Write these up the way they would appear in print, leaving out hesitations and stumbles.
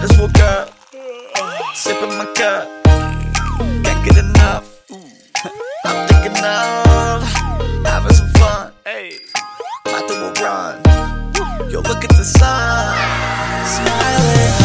just woke up, sipping my cup, can't get enough. I'm thinking of having some fun. About to a run. Yo, look at the sun, smiling.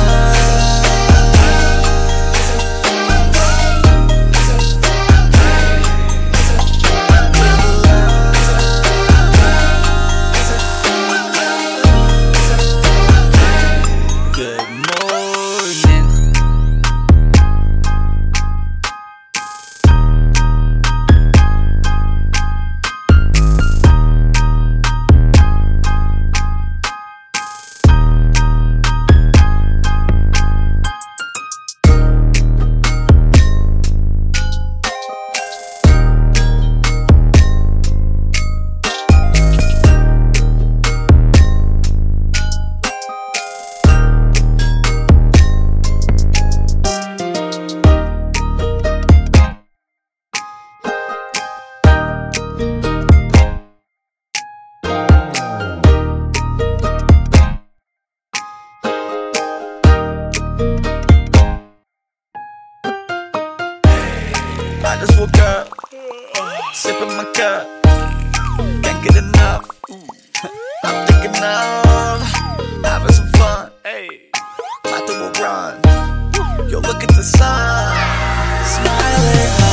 I just woke up, sipping my cup, can't get enough. I'm thinking of having some fun. About to a run. Yo, look at the sun, smiling.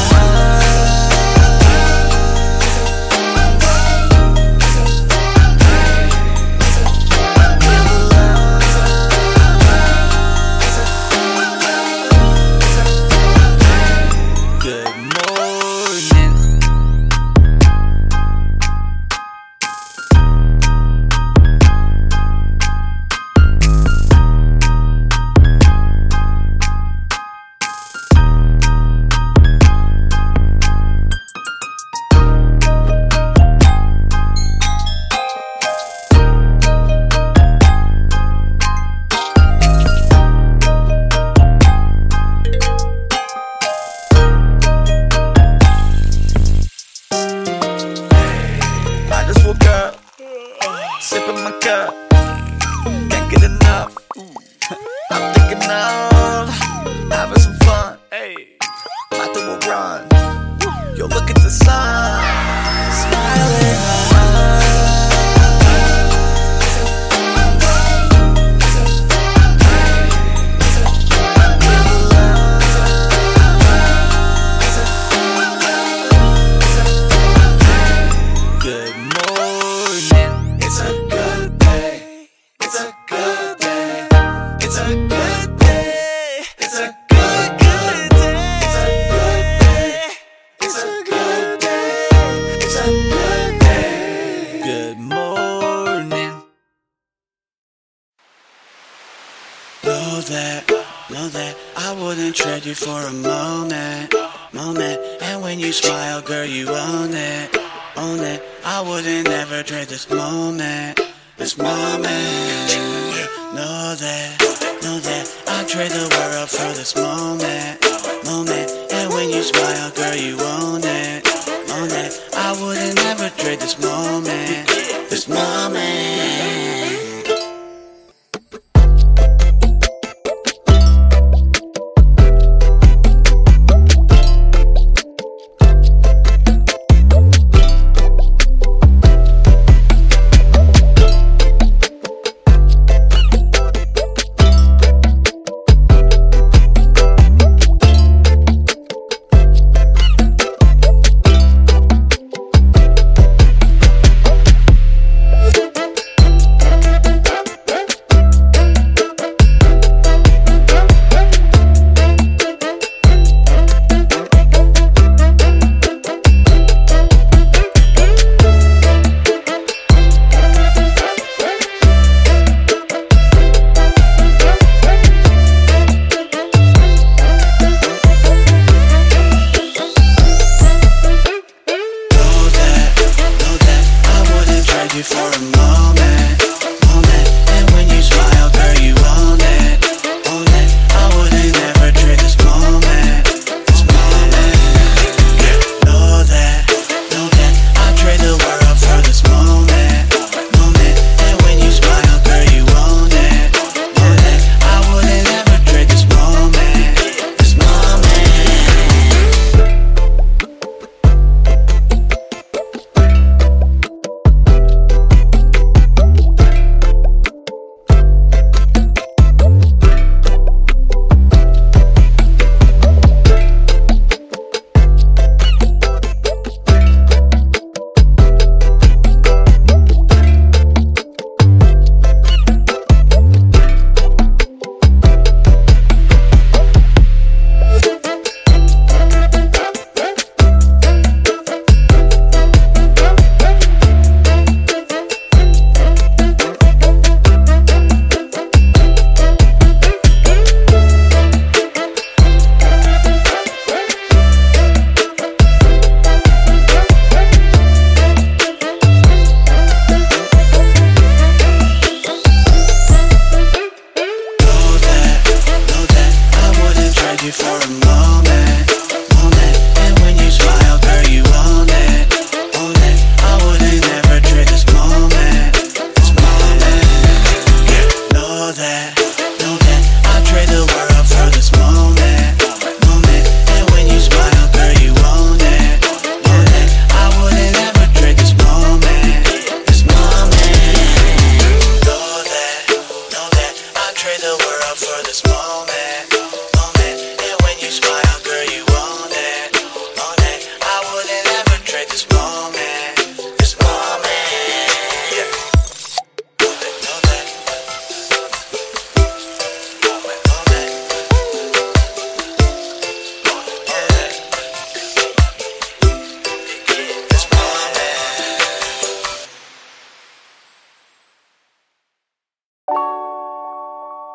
Woke up, sipping my cup, can't get enough. I'm thinking of having some fun. About to a run. Yo, look at the sun, smiling. Know that I wouldn't trade you for a moment. And when you smile, girl, you own it. I wouldn't ever trade this moment. Know that I'd trade the world for this moment. And when you smile, girl, you own it. I wouldn't ever trade this moment.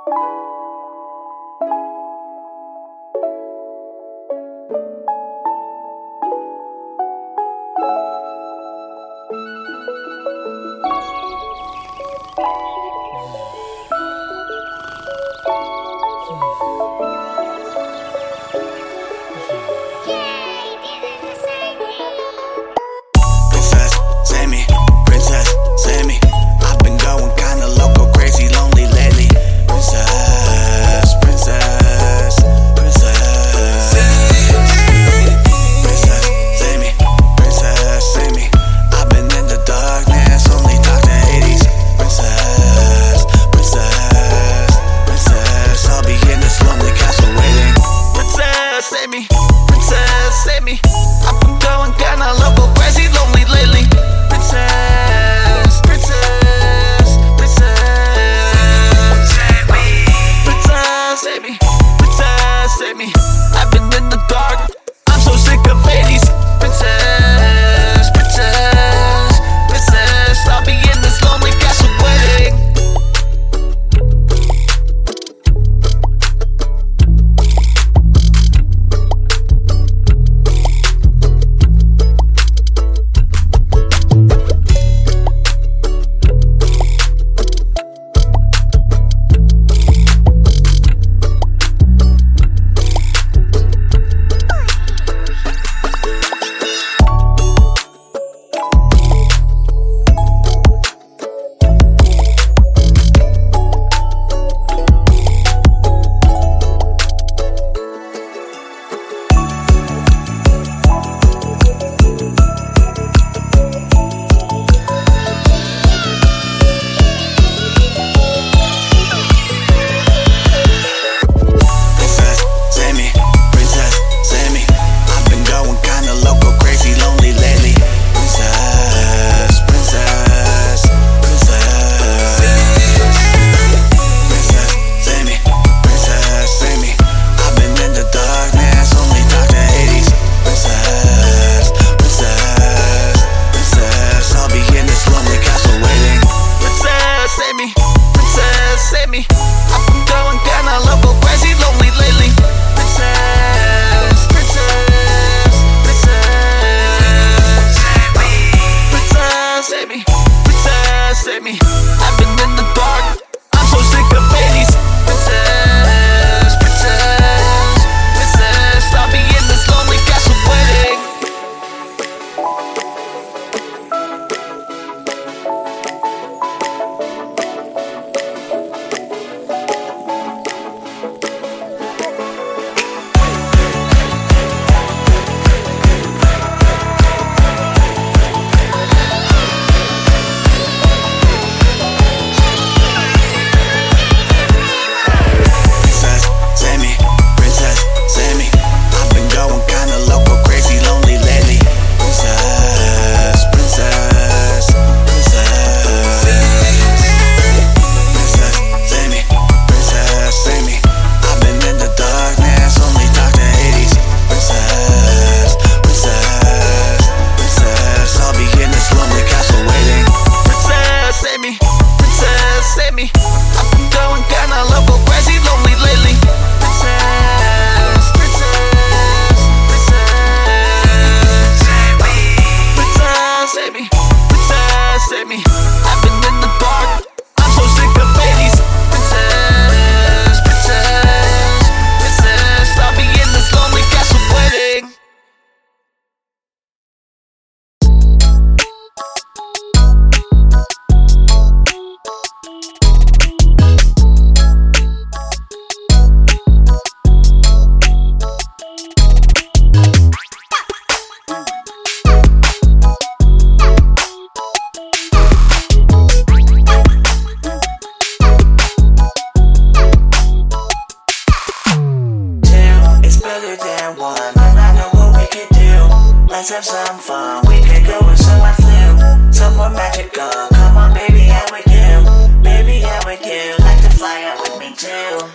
Let's have some fun. We could go with some flu, somewhere magical. Come on, baby, how would you? Baby, how would you like to fly out with me too?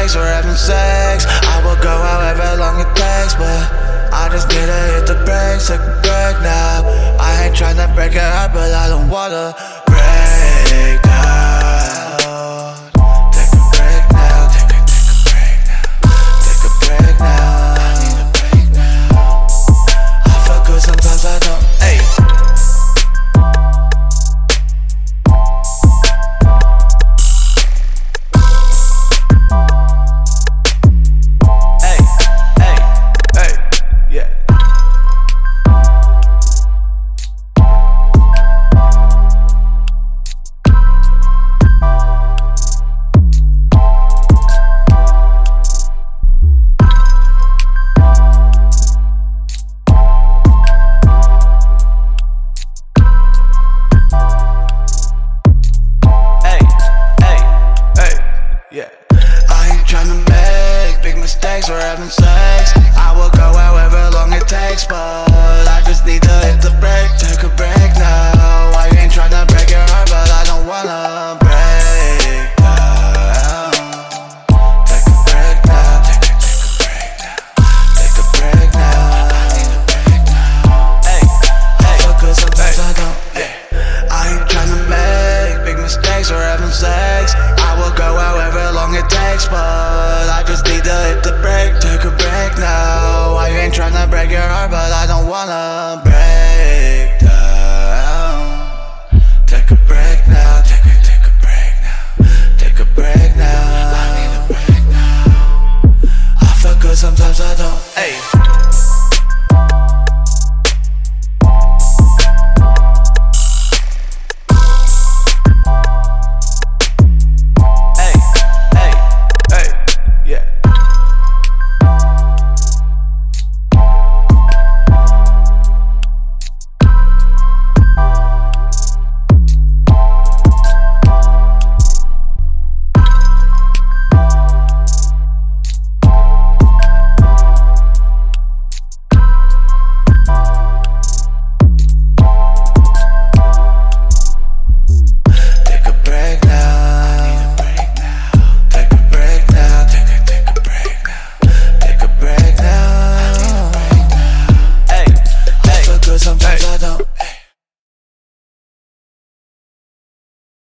mistakes or having sex. I will go however long it takes, but I just need to hit the brakes, take a break now. I ain't tryna break your heart, but I don't wanna break down. Take a break now, take a break now. Take a break now, I need a break now. I feel good sometimes I don't, ayy. I ain't tryna make big mistakes or having sex. I will go however long it takes, but I just need to hit the brake, take a break now. I ain't tryna break your heart, but I don't wanna break down. Take a break now, take a break now. Take a break now, I need a break now. Hey, I feel good sometimes I don't. I ain't tryna make big mistakes or having sex. I will go however long it takes, but I just need to hit